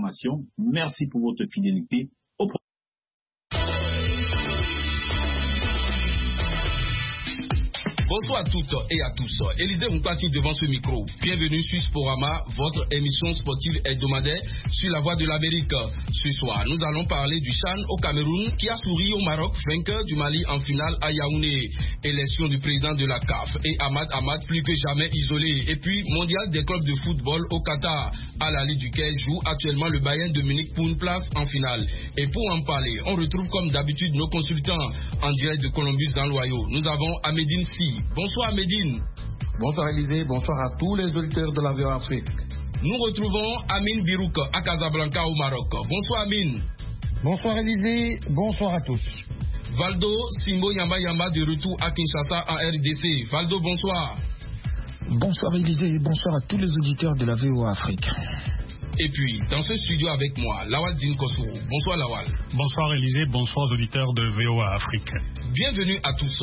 informations. Merci pour votre fidélité. Au prochain. Bonsoir à toutes et à tous. Élisée Moukati devant ce micro. Bienvenue sur Sporama, votre émission sportive hebdomadaire sur la voie de l'Amérique. Ce soir, nous allons parler du CHAN au Cameroun qui a souri au Maroc, vainqueur du Mali en finale à Yaoundé. Élection du président de la CAF et Ahmad plus que jamais isolé. Et puis, mondial des clubs de football au Qatar, à l'allée duquel joue actuellement le Bayern de Munich pour une place en finale. Et pour en parler, on retrouve comme d'habitude nos consultants en direct de Columbus dans l'Ohio. Nous avons Amédine Si. Bonsoir Amédine. Bonsoir Élisée, bonsoir à tous les auditeurs de la VOA Afrique. Nous retrouvons Amine Birouk à Casablanca au Maroc. Bonsoir Amine. Bonsoir Élisée, bonsoir à tous. Valdo Simbo Yamba de retour à Kinshasa en RDC. Valdo, bonsoir. Bonsoir Élisée et bonsoir à tous les auditeurs de la VOA Afrique. Et puis, dans ce studio avec moi, Lawal Dinkosou. Bonsoir Lawal. Bonsoir Élisée, bonsoir aux auditeurs de VOA Afrique. Bienvenue à tous.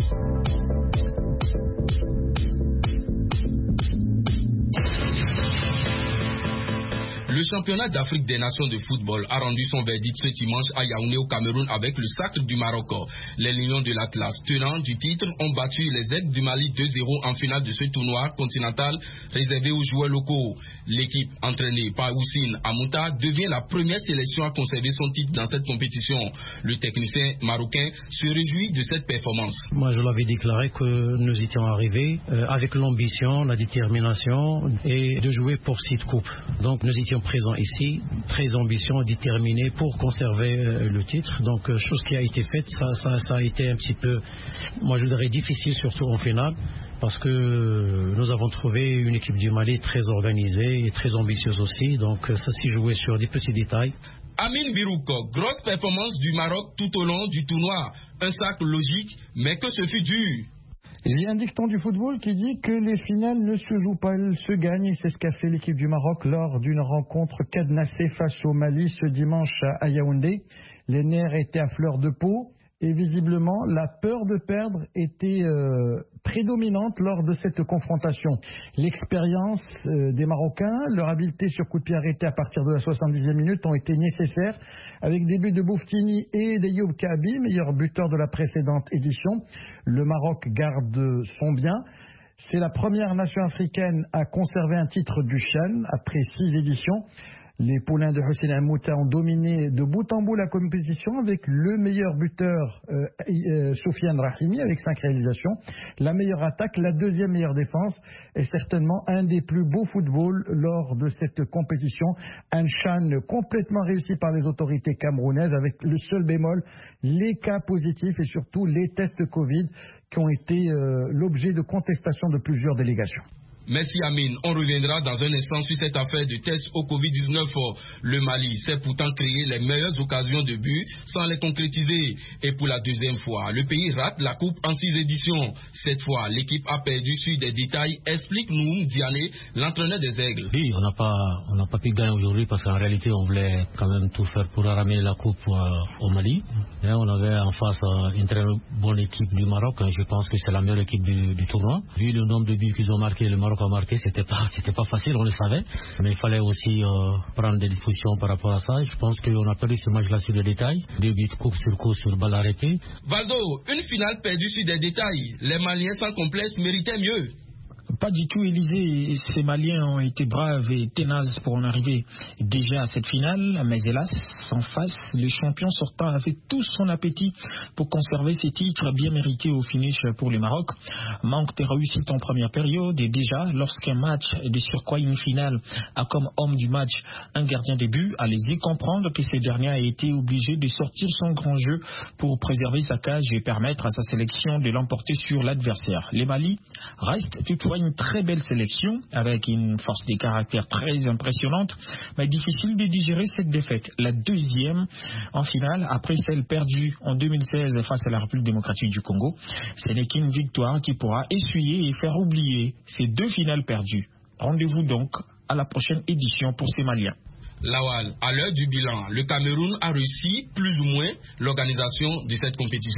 Le championnat d'Afrique des Nations de football a rendu son verdict ce dimanche à Yaoundé au Cameroun avec le sacre du Maroc. Les Lions de l'Atlas, tenants du titre, ont battu les Aigles du Mali 2-0 en finale de ce tournoi continental réservé aux joueurs locaux. L'équipe entraînée par Houssine Amouta devient la première sélection à conserver son titre dans cette compétition. Le technicien marocain se réjouit de cette performance. Moi, je l'avais déclaré que nous étions arrivés avec l'ambition, la détermination et de jouer pour cette coupe. Donc nous étions présents ici, très ambitieux, déterminés pour conserver le titre. Donc chose qui a été faite, ça a été un petit peu, moi je dirais difficile, surtout en finale, parce que nous avons trouvé une équipe du Mali très organisée et très ambitieuse aussi. Donc ça s'est joué sur des petits détails. Amine Birouk, grosse performance du Maroc tout au long du tournoi. Un sac logique, mais que ce fut dur. Il y a un dicton du football qui dit que les finales ne se jouent pas, elles se gagnent. Et c'est ce qu'a fait l'équipe du Maroc lors d'une rencontre cadenassée face au Mali ce dimanche à Yaoundé. Les nerfs étaient à fleur de peau et visiblement la peur de perdre était prédominante lors de cette confrontation. L'expérience des Marocains, leur habileté sur coup de pied arrêté à partir de la 70e minute ont été nécessaires, avec des buts de Bouftini et d'Ayoub Kabi, meilleur buteur de la précédente édition. Le Maroc garde son bien. C'est la première nation africaine à conserver un titre du CHAN après 6 éditions. Les poulains de Houssine Amouta ont dominé de bout en bout la compétition avec le meilleur buteur Soufiane Rahimi avec 5 réalisations, la meilleure attaque, la deuxième meilleure défense et certainement un des plus beaux footballs lors de cette compétition. Un CHAN complètement réussi par les autorités camerounaises avec le seul bémol, les cas positifs et surtout les tests Covid qui ont été l'objet de contestation de plusieurs délégations. Merci Amine. On reviendra dans un instant sur cette affaire de test au Covid-19. Le Mali s'est pourtant créé les meilleures occasions de but sans les concrétiser. Et pour la deuxième fois, le pays rate la coupe en 6 éditions. Cette fois, l'équipe a perdu sur des détails. Explique-nous, Diané, l'entraîneur des Aigles. Oui, on n'a pas pu gagner aujourd'hui parce qu'en réalité, on voulait quand même tout faire pour ramener la coupe au Mali. Et on avait en face une très bonne équipe du Maroc. Je pense que c'est la meilleure équipe du tournoi. Vu le nombre de buts qu'ils ont marqué, le Maroc a marqué, c'était pas facile, on le savait, mais il fallait aussi prendre des dispositions par rapport à ça. Je pense qu'on a perdu ce match-là sur les détails, 2 buts coup sur balle arrêtée. Valdo, une finale perdue sur des détails, les Maliens sans complexe méritaient mieux. Pas du tout, Élisée. Ces Maliens ont été braves et tenaces pour en arriver déjà à cette finale, mais hélas, en face, le champion sortant avait tout son appétit pour conserver ses titres bien mérités au finish pour le Maroc. Manque de réussite en première période et déjà, lorsqu'un match de surcroît une finale a comme homme du match un gardien de but, allez-y comprendre que ce dernier a été obligé de sortir son grand jeu pour préserver sa cage et permettre à sa sélection de l'emporter sur l'adversaire. Les Mali restent toutefois une très belle sélection avec une force de caractère très impressionnante, mais difficile de digérer cette défaite. La deuxième en finale après celle perdue en 2016 face à la République démocratique du Congo. Ce n'est qu'une victoire qui pourra essuyer et faire oublier ces 2 finales perdues. Rendez-vous donc à la prochaine édition pour ces Maliens. Lawal, à l'heure du bilan, le Cameroun a réussi plus ou moins l'organisation de cette compétition.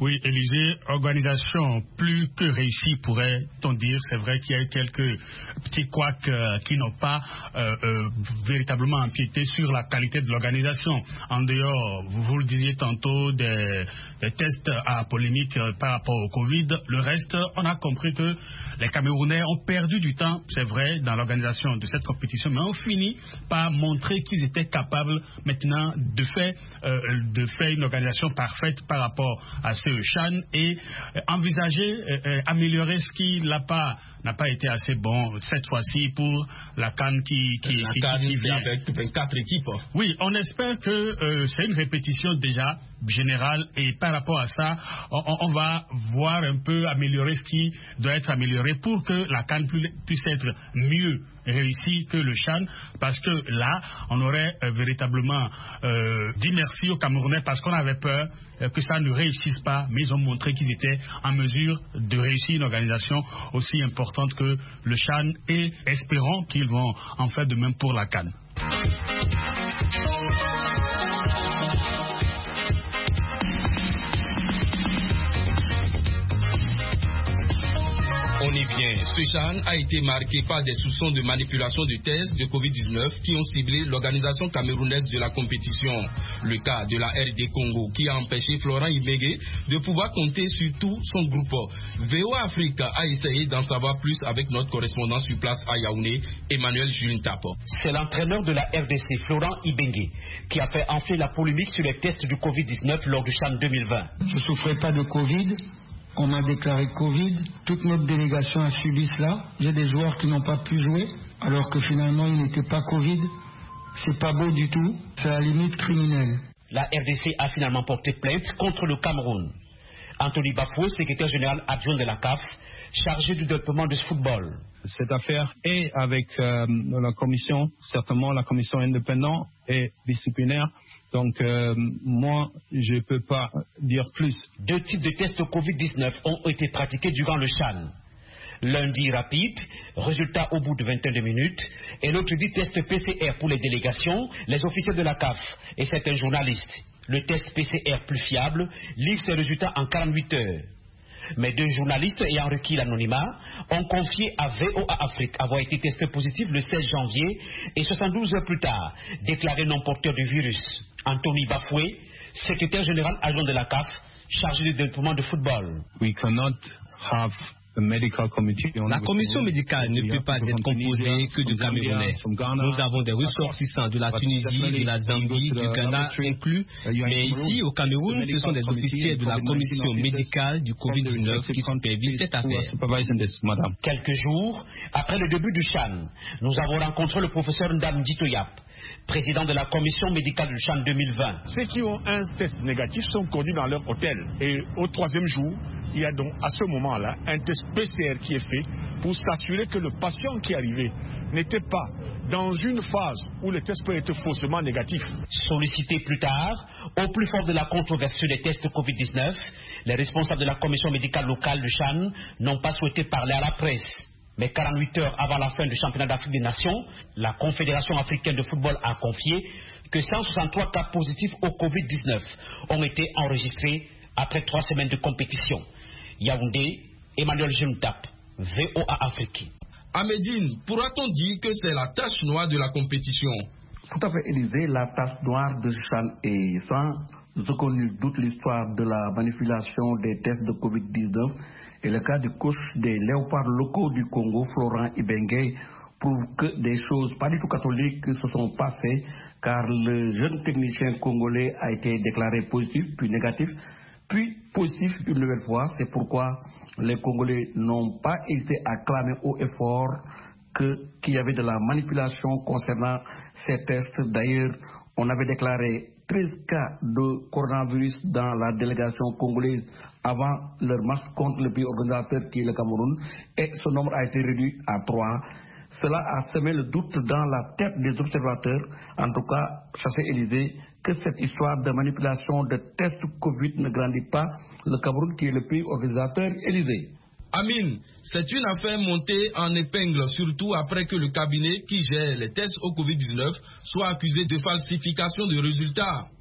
Oui, Élisée, organisation plus que réussie, pourrait-on dire. C'est vrai qu'il y a eu quelques petits couacs qui n'ont pas véritablement empiété sur la qualité de l'organisation. En dehors, vous le disiez tantôt, des tests à polémique par rapport au Covid. Le reste, on a compris que les Camerounais ont perdu du temps, c'est vrai, dans l'organisation de cette compétition, mais ont fini par montrer qu'ils étaient capables maintenant de faire une organisation parfaite par rapport à ce CHAN et envisager, améliorer ce qui n'a pas été assez bon cette fois-ci pour la CAN qui vient avec 24 équipes. Oui, on espère que c'est une répétition déjà générale et par rapport à ça, on va voir un peu améliorer ce qui doit être amélioré pour que la CAN puisse être mieux réussie que le CHAN, parce que là, on aurait véritablement dit merci aux Camerounais parce qu'on avait peur que ça ne réussisse pas, mais ils ont montré qu'ils étaient en mesure de réussir une organisation aussi importante que le CHAN et espérons qu'ils vont en faire de même pour la CAN. On y vient. Ce CHAN a été marqué par des soupçons de manipulation de tests de Covid-19 qui ont ciblé l'organisation camerounaise de la compétition. Le cas de la RD Congo qui a empêché Florent Ibenge de pouvoir compter sur tout son groupe. VOA Africa a essayé d'en savoir plus avec notre correspondant sur place à Yaoundé, Emmanuel Julien-Tap. C'est l'entraîneur de la RDC, Florent Ibenge, qui a fait enfler la polémique sur les tests du Covid-19 lors du CHAN 2020. Je ne souffrais pas de Covid. On m'a déclaré Covid, toute notre délégation a subi cela. J'ai des joueurs qui n'ont pas pu jouer, alors que finalement ils n'étaient pas Covid. C'est pas beau du tout, c'est à la limite criminelle. La RDC a finalement porté plainte contre le Cameroun. Anthony Bafoué, secrétaire général adjoint de la CAF, chargé du développement de ce football. Cette affaire est avec la commission, certainement la commission indépendante et disciplinaire. Donc, moi, je ne peux pas dire plus. 2 types de tests Covid-19 ont été pratiqués durant le CHAN. L'un dit rapide, résultat au bout de 21 minutes, et l'autre dit test PCR pour les délégations, les officiers de la CAF et certains journalistes. Le test PCR plus fiable livre ses résultats en 48 heures. Mais 2 journalistes ayant requis l'anonymat ont confié à VOA Afrique avoir été testés positifs le 16 janvier et 72 heures plus tard, déclarés non porteurs du virus. Anthony Bafoué, secrétaire général adjoint de la CAF, chargé du développement de football. We cannot have La commission médicale ne peut pas être composée que de Camerounais. Nous avons des ressortissants de la Tunisie, de la Zambie, du Ghana inclus, mais ici au Cameroun, ce sont des officiers de la commission médicale du Covid-19 qui supervisent cette affaire. Quelques jours après le début du CHAN, nous avons rencontré le professeur Ndam Ditoyap, président de la commission médicale du CHAN 2020. Ceux qui ont un test négatif sont connus dans leur hôtel et au 3e jour, il y a donc à ce moment-là un test PCR qui est fait pour s'assurer que le patient qui est arrivé n'était pas dans une phase où le test peut être faussement négatif. Sollicité plus tard, au plus fort de la controverse sur les tests Covid-19, les responsables de la commission médicale locale du CHAN n'ont pas souhaité parler à la presse. Mais 48 heures avant la fin du championnat d'Afrique des Nations, la Confédération africaine de football a confié que 163 cas positifs au Covid-19 ont été enregistrés après 3 semaines de compétition. Yaoundé, Emmanuel Julien-Tap, VOA Afrique. À Médine, pourra-t-on dire que c'est la tache noire de la compétition? Tout à fait, Élisée, la tache noire de CHAN est sans aucun doute l'histoire de la manipulation des tests de Covid-19 et le cas du coach des léopards locaux du Congo, Florent Ibenge, prouve que des choses pas du tout catholiques se sont passées car le jeune technicien congolais a été déclaré positif puis négatif, puis positif une nouvelle fois. C'est pourquoi les Congolais n'ont pas hésité à clamer haut et fort qu'il y avait de la manipulation concernant ces tests. D'ailleurs, on avait déclaré 13 cas de coronavirus dans la délégation congolaise avant leur match contre le pays organisateur qui est le Cameroun, et ce nombre a été réduit à 3. Cela a semé le doute dans la tête des observateurs, en tout cas, Chassé Élysée, que cette histoire de manipulation de tests Covid ne grandit pas le Cameroun qui est le pays organisateur. Élysée. Amine, c'est une affaire montée en épingle, surtout après que le cabinet qui gère les tests au Covid-19 soit accusé de falsification de résultats.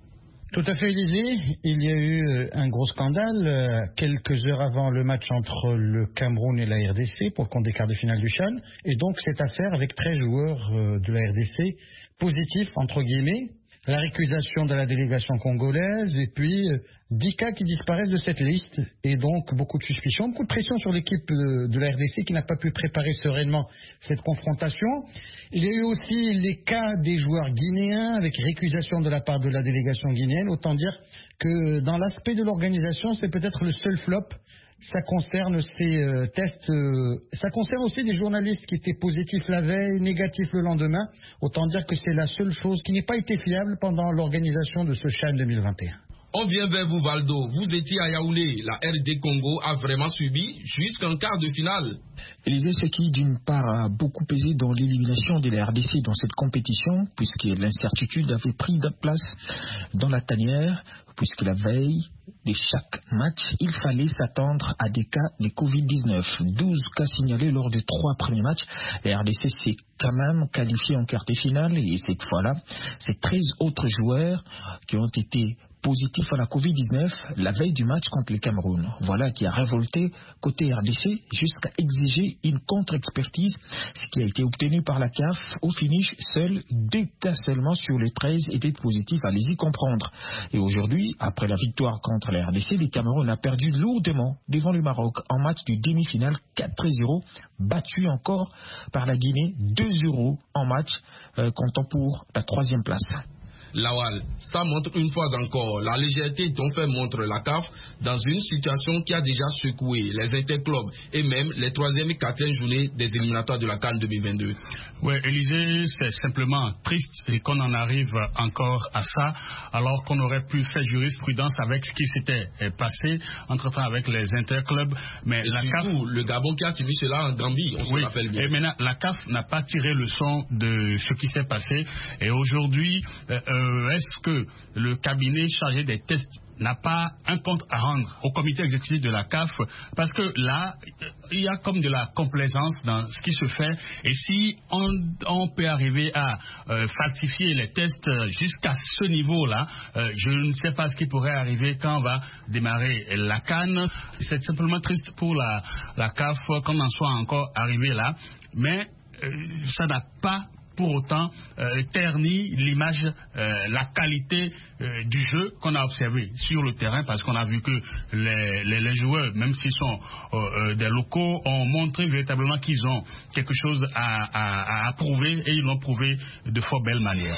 Tout à fait, Élysée. Il y a eu un gros scandale quelques heures avant le match entre le Cameroun et la RDC pour le compte des quarts de finale du CHAN. Et donc cette affaire avec 13 joueurs de la RDC positifs, entre guillemets, la récusation de la délégation congolaise et puis 10 cas qui disparaissent de cette liste. Et donc beaucoup de suspicions, beaucoup de pression sur l'équipe de la RDC qui n'a pas pu préparer sereinement cette confrontation. Il y a eu aussi les cas des joueurs guinéens avec récusation de la part de la délégation guinéenne. Autant dire que dans l'aspect de l'organisation, c'est peut-être le seul flop. Ça concerne ces tests. Ça concerne aussi des journalistes qui étaient positifs la veille, négatifs le lendemain. Autant dire que c'est la seule chose qui n'ait pas été fiable pendant l'organisation de ce CHAN 2021. On vient vers vous, Valdo. Vous étiez à Yaoundé. La RD Congo a vraiment subi jusqu'en quart de finale. Élysée, ce qui, d'une part, a beaucoup pesé dans l'élimination de la RDC dans cette compétition, puisque l'incertitude avait pris de place dans la tanière, puisque la veille de chaque match, il fallait s'attendre à des cas de Covid-19. 12 cas signalés lors des 3 premiers matchs. La RDC s'est quand même qualifiée en quart de finale, et cette fois-là, c'est 13 autres joueurs qui ont été positif à la Covid-19 la veille du match contre le Cameroun. Voilà qui a révolté côté RDC jusqu'à exiger une contre-expertise, ce qui a été obtenu par la CAF. Au finish, seuls 2 cas seulement sur les 13 étaient positifs, allez-y comprendre. Et aujourd'hui, après la victoire contre la RDC, le Cameroun a perdu lourdement devant le Maroc en match de demi-finale 4-0, battu encore par la Guinée 2-0 en match comptant pour la 3e place. Lawal, ça montre une fois encore la légèreté dont fait montre la CAF dans une situation qui a déjà secoué les interclubs et même les 3e et 4e journées des éliminatoires de la CAN 2022. Oui, Élysée, c'est simplement triste qu'on en arrive encore à ça, alors qu'on aurait pu faire jurisprudence avec ce qui s'était passé entre-temps avec les interclubs. Mais et la surtout, CAF, le Gabon qui a suivi cela en Gambie, on se rappelle bien. Et maintenant, la CAF n'a pas tiré le son de ce qui s'est passé. Et aujourd'hui, est-ce que le cabinet chargé des tests n'a pas un compte à rendre au comité exécutif de la CAF? Parce que là, il y a comme de la complaisance dans ce qui se fait. Et si on peut arriver à falsifier les tests jusqu'à ce niveau-là, je ne sais pas ce qui pourrait arriver quand on va démarrer la CAN. C'est simplement triste pour la CAF qu'on en soit encore arrivé là. Mais ça n'a pas pour autant terni l'image, la qualité du jeu qu'on a observé sur le terrain, parce qu'on a vu que les joueurs, même s'ils sont des locaux, ont montré véritablement qu'ils ont quelque chose à prouver, et ils l'ont prouvé de fort belle manière.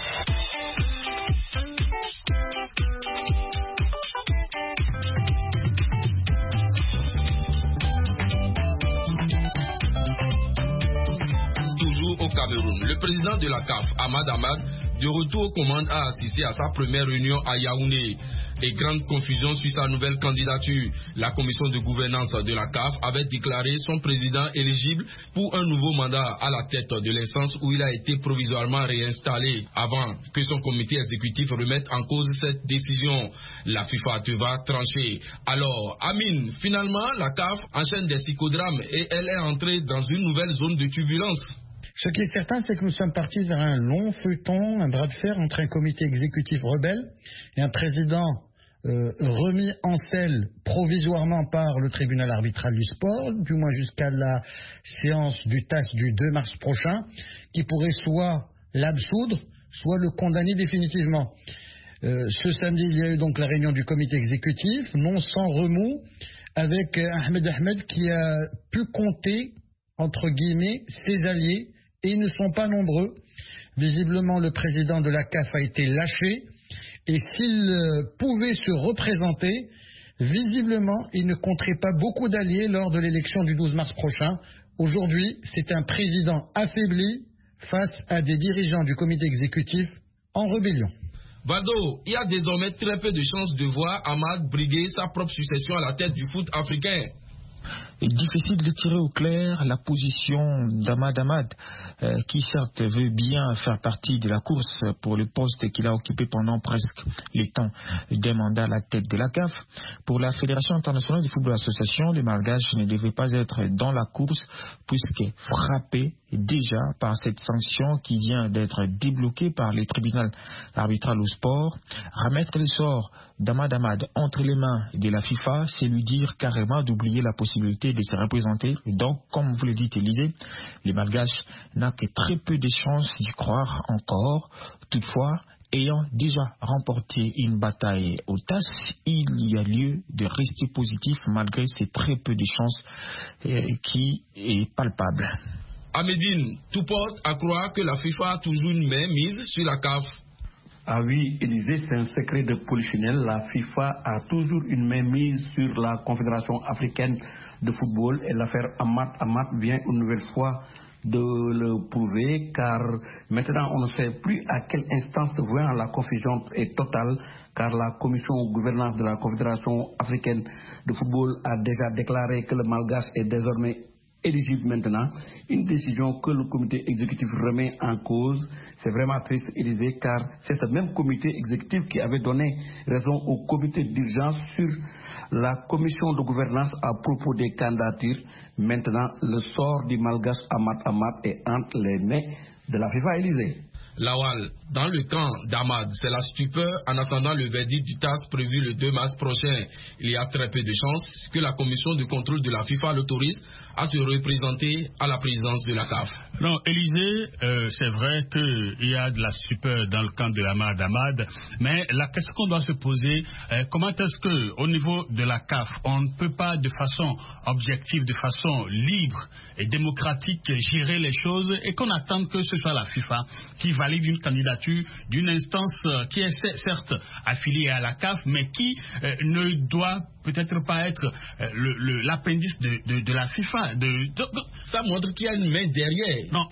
Au Cameroun, le président de la CAF, Ahmad Ahmad, de retour aux commandes, a assisté à sa première réunion à Yaoundé. Et grande confusion sur sa nouvelle candidature. La commission de gouvernance de la CAF avait déclaré son président éligible pour un nouveau mandat à la tête de l'instance où il a été provisoirement réinstallé avant que son comité exécutif remette en cause cette décision. La FIFA va trancher. Alors, Amine, finalement, la CAF enchaîne des psychodrames et elle est entrée dans une nouvelle zone de turbulence. Ce qui est certain, c'est que nous sommes partis vers un long feuilleton, un bras de fer entre un comité exécutif rebelle et un président remis en selle provisoirement par le tribunal arbitral du sport, du moins jusqu'à la séance du TAS du 2 mars prochain, qui pourrait soit l'absoudre, soit le condamner définitivement. Ce samedi, il y a eu donc la réunion du comité exécutif, non sans remous, avec Ahmed qui a pu compter, entre guillemets, ses alliés, et ils ne sont pas nombreux. Visiblement, le président de la CAF a été lâché, et s'il pouvait se représenter, visiblement, il ne compterait pas beaucoup d'alliés lors de l'élection du 12 mars prochain. Aujourd'hui, c'est un président affaibli face à des dirigeants du comité exécutif en rébellion. Vado, il y a désormais très peu de chances de voir Ahmad briguer sa propre succession à la tête du foot africain. difficile de tirer au clair la position d'Ahmad Ahmad, qui certes veut bien faire partie de la course pour le poste qu'il a occupé pendant presque le temps d'un mandat à la tête de la CAF. Pour la Fédération internationale de football association, le Malgache ne devait pas être dans la course puisque frappé déjà par cette sanction qui vient d'être débloquée par les tribunaux arbitraux au sport. Remettre le sort d'Ahmad Ahmad entre les mains de la FIFA, c'est lui dire carrément d'oublier la possibilité de se représenter. Et donc, comme vous le dites, Élisée, les Malgaches n'ont que très peu de chances d'y croire encore. Toutefois, ayant déjà remporté une bataille au TAS, il y a lieu de rester positif malgré ces très peu de chances qui est palpable. Amédine, tout porte à croire que la FIFA a toujours une main mise sur la CAF. Ah oui, Élisée, c'est un secret de polichinelle. La FIFA a toujours une main mise sur la Confédération africaine de football et l'affaire Ahmad vient une nouvelle fois de le prouver, car maintenant on ne sait plus à quelle instance se voit. La confusion est totale, car la commission gouvernance de la Confédération africaine de football a déjà déclaré que le Malgache est désormais éligible maintenant, une décision que le comité exécutif remet en cause. C'est vraiment triste, Élisée, car c'est ce même comité exécutif qui avait donné raison au comité d'urgence sur la commission de gouvernance à propos des candidatures. Maintenant, le sort du Malgache Ahmad est entre les mains de la FIFA, Élisée. Lawal, dans le camp d'Ahmad, c'est la stupeur en attendant le verdict du TAS prévu le 2 mars prochain. Il y a très peu de chances que la commission de contrôle de la FIFA l'autorise à se représenter à la présidence de la CAF. Non, Élisée, c'est vrai qu'il y a de la stupeur dans le camp de Ahmad Ahmad, mais la question qu'on doit se poser, comment est-ce qu'au niveau de la CAF, on ne peut pas de façon objective, de façon libre et démocratique gérer les choses et qu'on attende que ce soit la FIFA qui valide une candidature d'une instance qui est certes affiliée à la CAF, mais qui ne doit peut-être pas être l'appendice de la FIFA. Ça montre qu'il y a une main derrière. Non,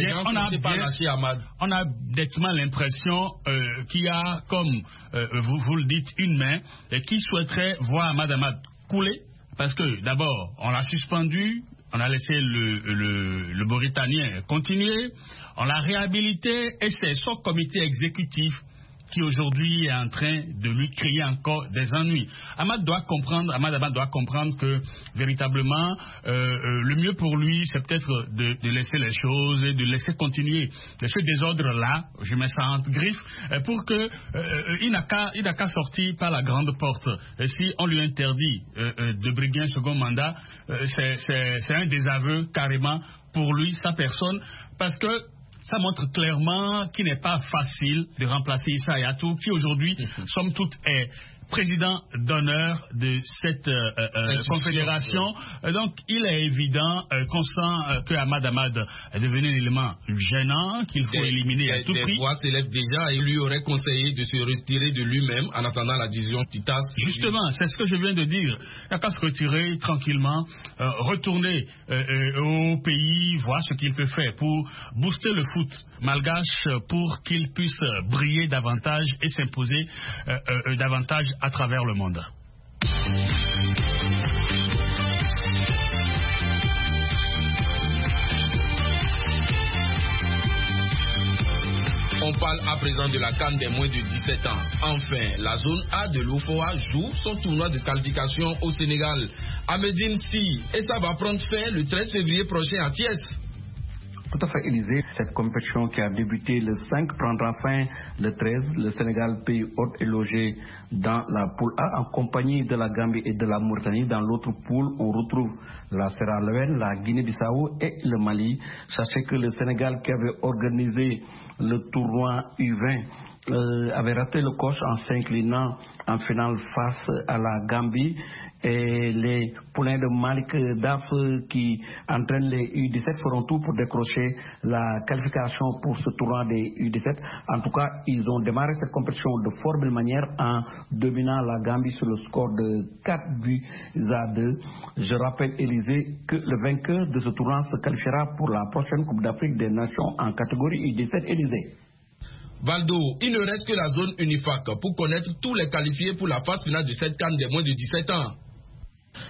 on a nettement l'impression qu'il y a, comme vous le dites, une main qui souhaiterait voir Ahmad Ahmad couler, parce que d'abord, on l'a suspendu, on a laissé le Mauritanien continuer, on l'a réhabilité et c'est son comité exécutif qui aujourd'hui est en train de lui créer encore des ennuis. Ahmad Ahmad doit comprendre que véritablement le mieux pour lui c'est peut-être de laisser les choses et de laisser continuer ce désordre là, je mets ça entre griffes, pour que il n'a qu'à sortir par la grande porte. Et si on lui interdit de briguer un second mandat, c'est un désaveu carrément pour lui, sa personne, parce que ça montre clairement qu'il n'est pas facile de remplacer Issa Hayatou, qui aujourd'hui, somme toute, est président d'honneur de cette confédération. Donc, il est évident qu'on sent que Ahmad Ahmad est devenu un élément gênant, qu'il faut éliminer à tout prix. Les voix s'élèvent déjà et lui aurait conseillé de se retirer de lui-même en attendant la décision du TAS. Justement, c'est ce que je viens de dire. Il n'a qu'à se retirer tranquillement, retourner au pays, voir ce qu'il peut faire pour booster le foot malgache, pour qu'il puisse briller davantage et s'imposer davantage à travers le monde. On parle à présent de la CAN des moins de 17 ans. Enfin, la zone A de l'OFOA joue son tournoi de qualification au Sénégal. À Médine, si, et ça va prendre fin le 13 février prochain à Thiès. Tout à fait, Élisée. Cette compétition qui a débuté le 5 prendra fin le 13. Le Sénégal, pays hôte, est logé dans la poule A en compagnie de la Gambie et de la Mauritanie. Dans l'autre poule, on retrouve la Sierra Leone, la Guinée-Bissau et le Mali. Sachez que le Sénégal, qui avait organisé le tournoi U20, avait raté le coche en s'inclinant en finale face à la Gambie. Et les poulains de Malik Daf qui entraînent les U17 feront tout pour décrocher la qualification pour ce tournoi des U17. En tout cas, ils ont démarré cette compétition de fort belle manière en dominant la Gambie sur le score de 4-2. Je rappelle, Élisée, que le vainqueur de ce tournoi se qualifiera pour la prochaine Coupe d'Afrique des Nations en catégorie U17. Élisée. Valdo, il ne reste que la zone UNIFAC pour connaître tous les qualifiés pour la phase finale de cette CAN des moins de 17 ans.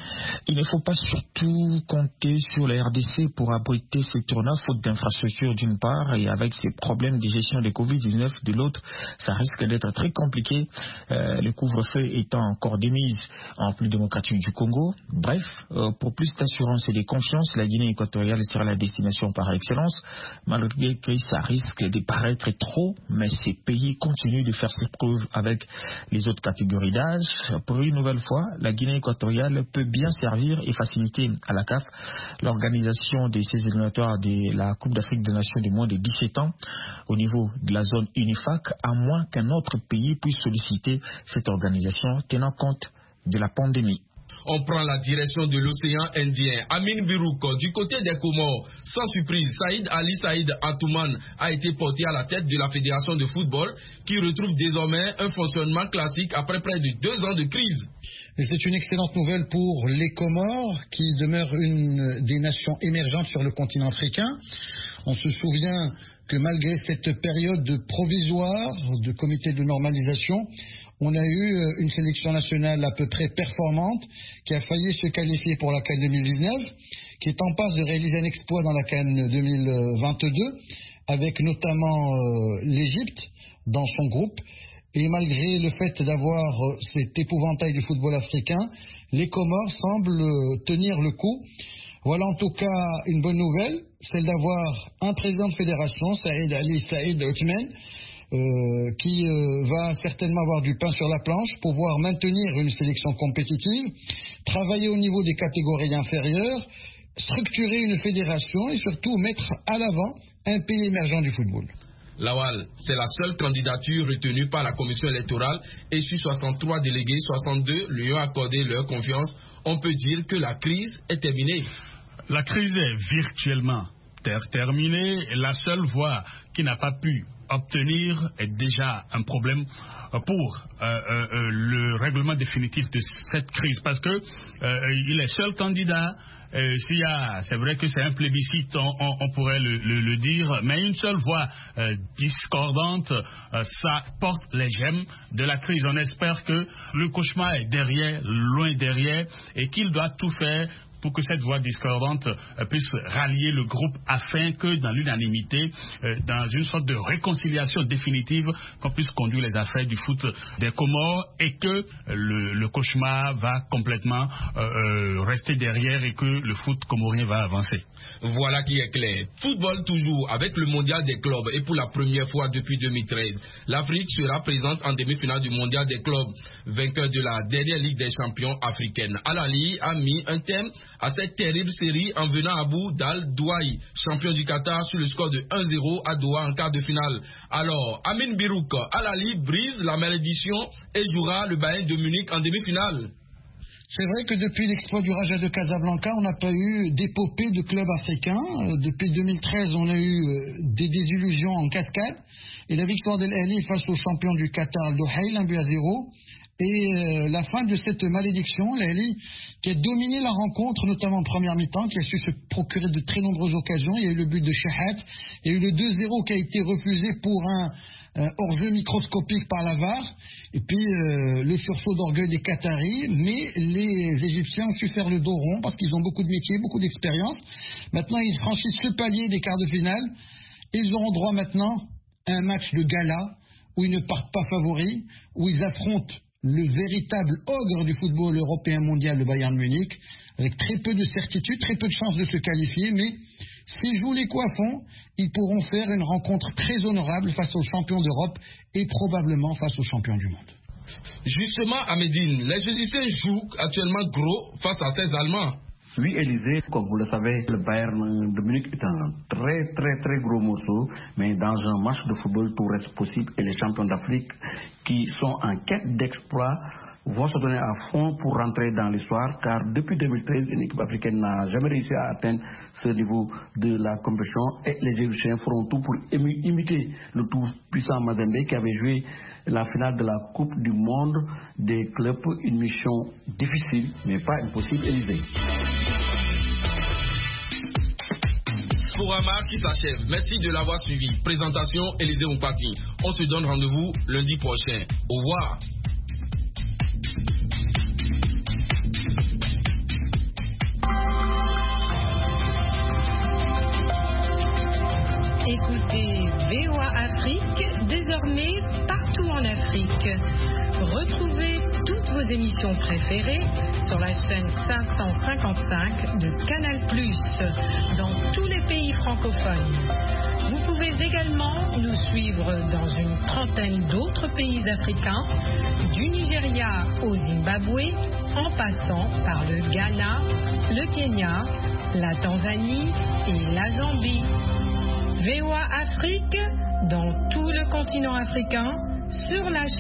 Il ne faut pas surtout compter sur la RDC pour abriter ces tournois, faute d'infrastructures d'une part, et avec ces problèmes de gestion de Covid-19 de l'autre, ça risque d'être très compliqué, le couvre-feu étant encore démise en République démocratique du Congo. Bref, pour plus d'assurance et de confiance, la Guinée équatoriale sera la destination par excellence, malgré que ça risque de paraître trop, mais ces pays continuent de faire ses preuves avec les autres catégories d'âge. Pour une nouvelle fois, la Guinée équatoriale peut bien servir et faciliter à la CAF l'organisation de ces éliminatoires de la Coupe d'Afrique des Nations de moins de 17 ans au niveau de la zone UNIFAC, à moins qu'un autre pays puisse solliciter cette organisation tenant compte de la pandémie. On prend la direction de l'océan Indien. Amin Birouk, du côté des Comores, sans surprise, Saïd Ali Saïd Atouman a été porté à la tête de la Fédération de football qui retrouve désormais un fonctionnement classique après près de 2 ans de crise. Et c'est une excellente nouvelle pour les Comores qui demeurent une des nations émergentes sur le continent africain. On se souvient que malgré cette période provisoire de comité de normalisation, on a eu une sélection nationale à peu près performante qui a failli se qualifier pour la CAN 2019, qui est en passe de réaliser un exploit dans la CAN 2022, avec notamment l'Égypte dans son groupe. Et malgré le fait d'avoir cet épouvantail du football africain, les Comores semblent tenir le coup. Voilà en tout cas une bonne nouvelle, celle d'avoir un président de fédération, Saïd Ali Saïd Atouman, qui va certainement avoir du pain sur la planche, pouvoir maintenir une sélection compétitive, travailler au niveau des catégories inférieures, structurer une fédération et surtout mettre à l'avant un pays émergent du football. Lawal, c'est la seule candidature retenue par la commission électorale et sur 63 délégués, 62 lui ont accordé leur confiance. On peut dire que la crise est terminée. La crise est virtuellement terminée. La seule voie qui n'a pas pu obtenir est déjà un problème pour le règlement définitif de cette crise, parce que il est seul candidat. C'est vrai que c'est un plébiscite, on pourrait le dire, mais une seule voix discordante, ça porte les gemmes de la crise. On espère que le cauchemar est derrière, loin derrière, et qu'il doit tout faire pour que cette voix discordante puisse rallier le groupe afin que dans l'unanimité, dans une sorte de réconciliation définitive, qu'on puisse conduire les affaires du foot des Comores et que le cauchemar va complètement rester derrière et que le foot comorien va avancer. Voilà qui est clair. Football toujours avec le mondial des clubs et pour la première fois depuis 2013. L'Afrique sera présente en demi-finale du mondial des clubs, vainqueur de la dernière Ligue des champions africaine. Al Ahly a mis un thème à cette terrible série en venant à bout d'Al Douaï, champion du Qatar sur le score de 1-0 à Doha en quart de finale. Alors, Amin Birouk, Al Ahly brise la malédiction et jouera le Bayern de Munich en demi-finale. C'est vrai que depuis l'exploit du Raja de Casablanca, on n'a pas eu d'épopée de clubs africains. Depuis 2013, on a eu des désillusions en cascade. Et la victoire d'Al Ahly face au champion du Qatar, Al Douaï, 1-0. Et la fin de cette malédiction, Al Ahly qui a dominé la rencontre, notamment en première mi-temps, qui a su se procurer de très nombreuses occasions. Il y a eu le but de Shahat, il y a eu le 2-0 qui a été refusé pour un hors-jeu microscopique par la VAR, et puis le sursaut d'orgueil des Qataris, mais les Égyptiens ont su faire le dos rond parce qu'ils ont beaucoup de métier, beaucoup d'expérience. Maintenant, ils franchissent ce palier des quarts de finale, et ils auront droit maintenant à un match de gala où ils ne partent pas favoris, où ils affrontent le véritable ogre du football européen mondial, le Bayern Munich, avec très peu de certitude, très peu de chances de se qualifier, mais s'ils jouent les coups à fond, ils pourront faire une rencontre très honorable face aux champions d'Europe et probablement face aux champions du monde. Justement, à Médine, les Égyptiens jouent actuellement gros face à ces Allemands. Oui, Élysée, comme vous le savez, le Bayern de Munich est un très gros morceau, mais dans un match de football, tout reste possible et les champions d'Afrique qui sont en quête d'exploit vont se donner à fond pour rentrer dans l'histoire, car depuis 2013, une équipe africaine n'a jamais réussi à atteindre ce niveau de la compétition et les Égyptiens feront tout pour imiter le tout-puissant Mazembe qui avait joué la finale de la Coupe du Monde des clubs, une mission difficile mais pas impossible, Élysée. Sporama qui s'achève. Merci de l'avoir suivi. Présentation Élysée Mpati. On se donne rendez-vous lundi prochain. Au revoir. écoutez VOA Afrique, désormais partout en Afrique. Retrouvez toutes vos émissions préférées sur la chaîne 555 de Canal+, dans tous les pays francophones. Vous pouvez également nous suivre dans une trentaine d'autres pays africains, du Nigeria au Zimbabwe, en passant par le Ghana, le Kenya, la Tanzanie et la Zambie. VOA Afrique, dans tout le continent africain, sur la